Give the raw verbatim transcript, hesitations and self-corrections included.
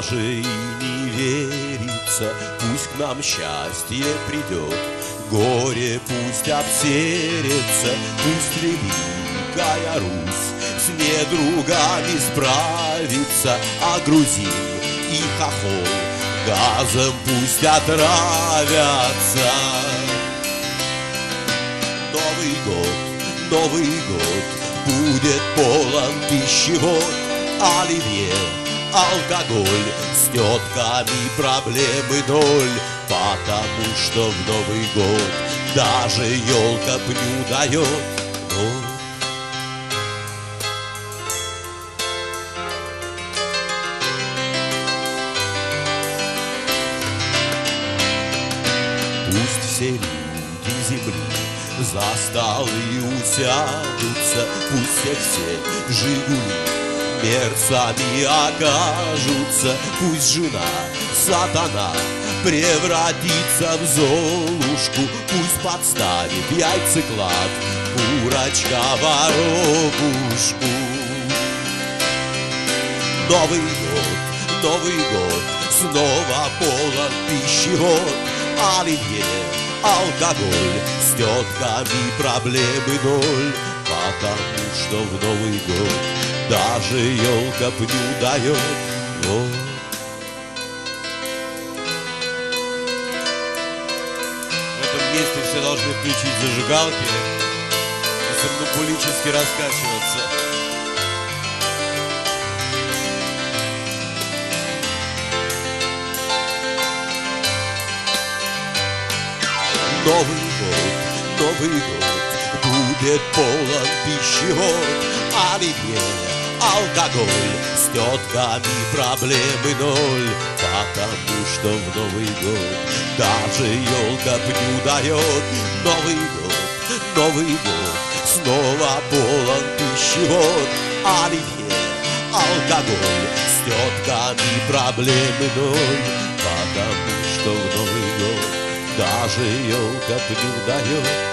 даже и не верится, пусть к нам счастье придет, горе пусть обсерется, пусть великая Русь с недругами справится, а грузин и хохол газом пусть отравятся. Новый год, Новый год будет полон пищевод, оливье, алкоголь, с тетками проблемы ноль, потому что в Новый год даже елка пню дает. Но пусть все люди земли за столы усядутся, пусть все жигули перцами окажутся, пусть жена сатана превратится в золушку, пусть подставит яйцеклад курочка воробушку. Новый год, Новый год снова полон пищевод, оливье, алкоголь, с тетками проблемы ноль, потому что в Новый год даже елка пню дает. Но в этом месте все должны включить зажигалки и сомнамбулически раскачиваться. Новый год, Новый год будет полон пищевод, оливье, алкоголь, с тетками проблемы ноль, потому что в Новый год даже елка пню дает. Новый год, Новый год снова полон пищевод, оливье, алкоголь, с тетками проблемы ноль, потому что в Новый год даже елка пню дает.